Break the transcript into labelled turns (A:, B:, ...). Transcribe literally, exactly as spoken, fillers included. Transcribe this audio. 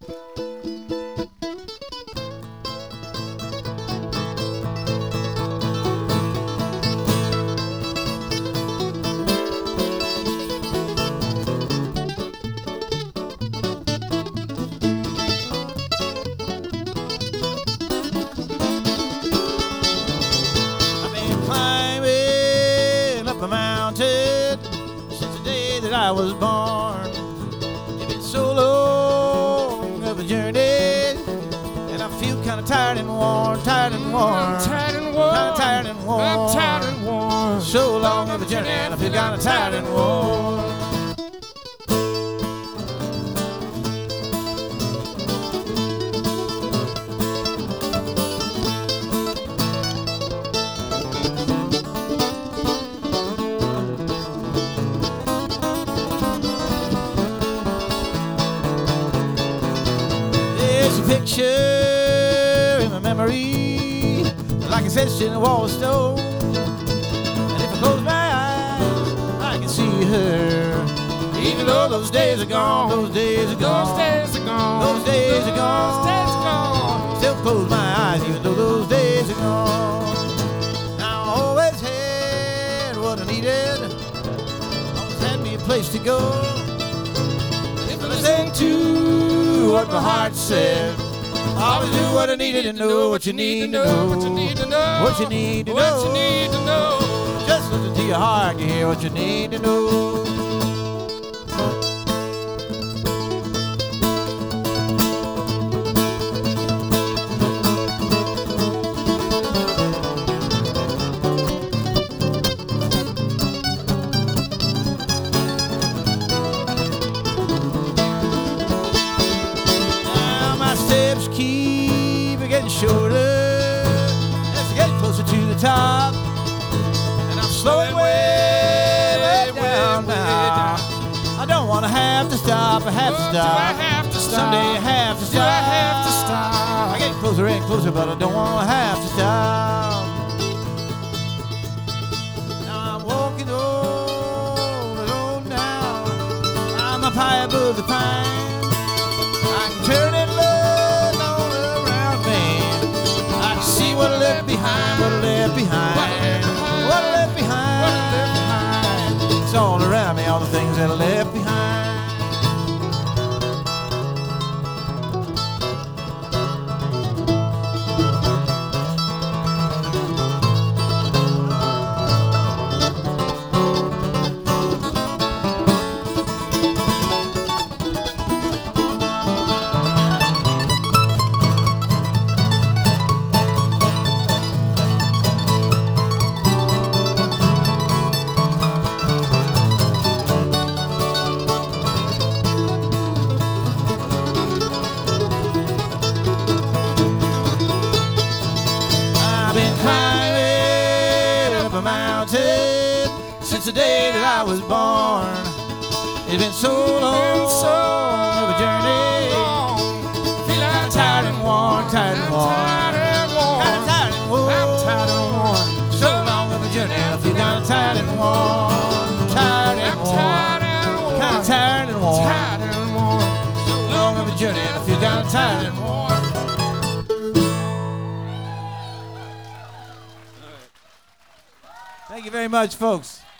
A: I was born. It's been so long of a journey, and I feel kind of tired and worn, tired and worn,
B: I'm tired and worn,
A: kind of tired and worn,
B: I'm tired and worn.
A: So long of a journey, and I feel kind of tired and worn. Picture in my memory, like I said, in a wall of stone. And if I close my eyes, I can see her. Even though those days are gone, those days are gone,
B: Those days are gone,
A: those days are gone,
B: those days are gone.
A: Still close my eyes, even though those days are gone. Now I always had what I needed, always had me a place to go. And if I listen to what my heart said, I always knew what I needed to know, what you need to know,
B: what you need to know,
A: what you need to know,
B: what you need to know.
A: Just listen to your heart, you hear what you need to know. Keep getting shorter as I get closer to the top, and I'm slowing way, way down now. I don't want to have to stop. I have to stop.
B: Do I have to stop?
A: Someday I have to stop.
B: Do I have to stop?
A: I get closer and closer, but I don't want to have to stop. Now I'm walking on and on now. I'm up high above the pine. I can turn and look what I left behind, what I left behind, what I left behind. It's all around me, all the things that I left behind. Since the day that I was born, it's been so long, so of a journey. Feeling tired and worn, tired and worn,
B: tired and worn,
A: kind of tired and worn.
B: I'm tired and worn.
A: So long of a journey, I feel kind of tired and worn, tired and worn, kind of tired and worn,
B: tired and worn.
A: So long of a journey, I feel kind of tired and worn. Thank you very much, folks.